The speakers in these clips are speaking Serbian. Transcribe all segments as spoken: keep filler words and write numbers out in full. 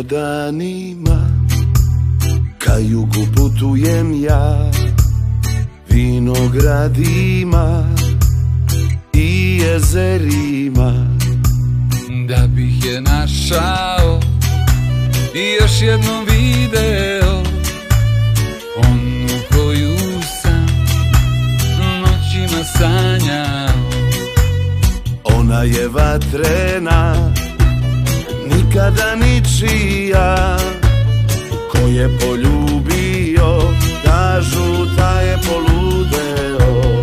danima, ka jugu putujem ja, vinogradima i jezerima, da bih je našao i još jednom video onu koju sam noćima sanjao. Ona je vatrena, nikada ničija, ko je poljubio, kažu da je poludeo.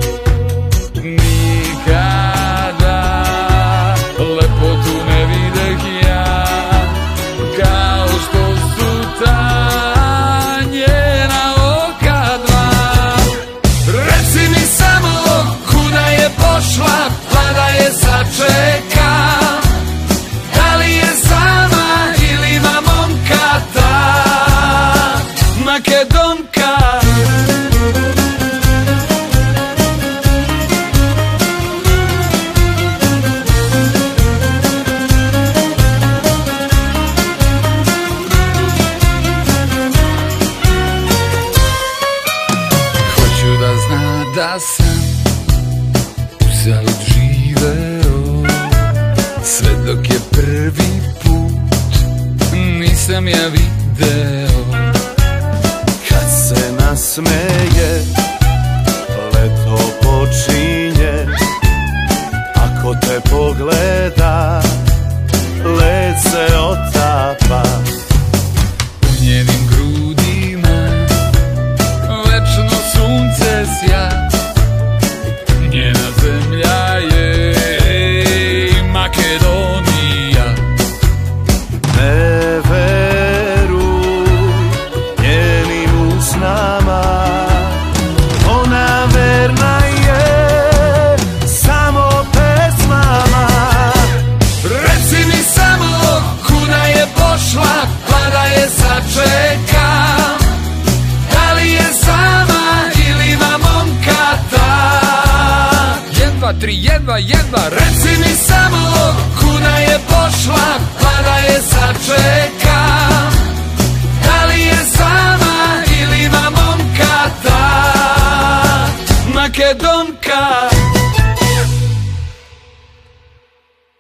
Nikada lepotu ne videh ja, kao što su ta njena oka dva. Reci mi samo kuda je pošla, pa da je sačekam. Da li je sama ili ima momka ta Makedonka? Hoću da zna da sam uzalud živeo, sve dok je prvi put nisam ja video. Kad se nasmeje, leto počinje, ako te pogleda, led se otapa. U njenim grudima večno sunce sja, njena zemlja je Makedonija. Ne veruj njenim usnama, ona verna je samo pesmama. Reci mi samo kuda je pošla, pa da je sačekam. Da li je sama ili ima momka ta? Jedva, tri, jedva, jedva. Reci mi samo kuda je pošla, pa da je sačekam. Da li je sama ili ima momka ta Makedonka?